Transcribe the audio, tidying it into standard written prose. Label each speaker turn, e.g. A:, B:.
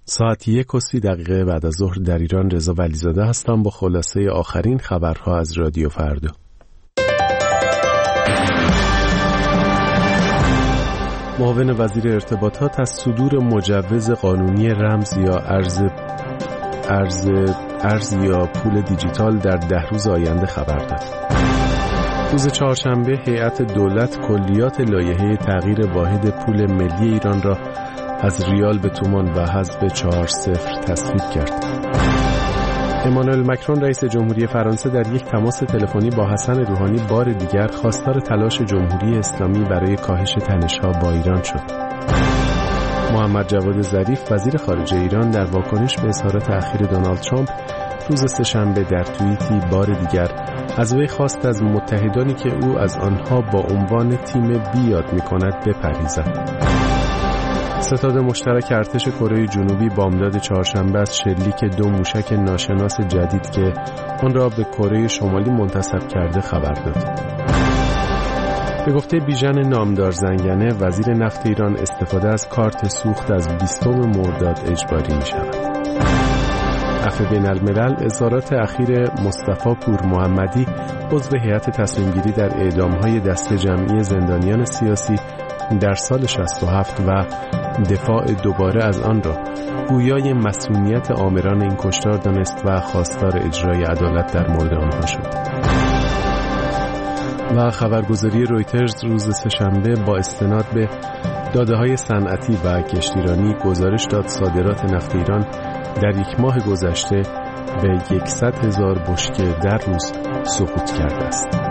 A: ساعت 1:30 بعد از ظهر در ایران. رضا ولیزاده هستم با خلاصه آخرین خبرها از رادیو فردا. معاون وزیر ارتباطات از صدور مجوز قانونی رمز یا ارز یا پول دیجیتال در 10 روز آینده خبر داد. روز چهارشنبه هیئت دولت کلیات لایحه تغییر واحد پول ملی ایران را از ریال به تومان و حذف 4-0 تصویب کرد. امانوئل مکرون رئیس جمهوری فرانسه در یک تماس تلفنی با حسن روحانی بار دیگر خواستار تلاش جمهوری اسلامی برای کاهش تنش‌ها با ایران شد. محمد جواد ظریف وزیر خارجه ایران در واکنش به اظهارات اخیر دونالد ترامپ روز سه‌شنبه در توییتی بار دیگر از وی خواست از متحدانی که او از آنها با عنوان تیم بی یاد می‌کند بپرهیزد. ستاد مشترک ارتش کره جنوبی بامداد چهارشنبه از شلیک 2 موشک ناشناس جدید که آن را به کره شمالی منتسب کرده خبر داد. به گفته بیژن نامدار زنگنه وزیر نفت ایران استفاده از کارت سوخت از 20 مرداد اجباری می شود. عفو بین الملل اظهارات اخیر مصطفی پور محمدی عضو هیئت تصمیمگیری در اعدام‌های دسته جمعی زندانیان سیاسی در سال 67 و دفاع دوباره از آن را گویای مسئولیت آمران این کشتار دانست و خواستار اجرای عدالت در مورد آنها شد. و خبرگزاری رویترز روز سه‌شنبه با استناد به داده‌های صنعتی و کشتیرانی گزارش داد صادرات نفت ایران در یک ماه گذشته به 100,000 بشکه در روز سقوط کرده است.